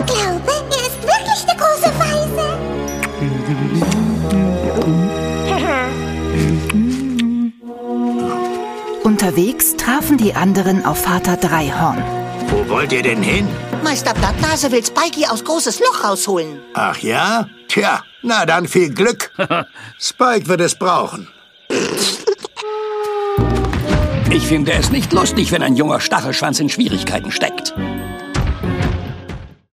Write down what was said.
glaube, er ist wirklich der große Weise. Unterwegs trafen die anderen auf Vater Dreihorn. Wo wollt ihr denn hin? Meister Blattnase will Spikey aus großes Loch rausholen. Ach ja? Tja, na dann viel Glück. Spike wird es brauchen. Ich finde es nicht lustig, wenn ein junger Stachelschwanz in Schwierigkeiten steckt.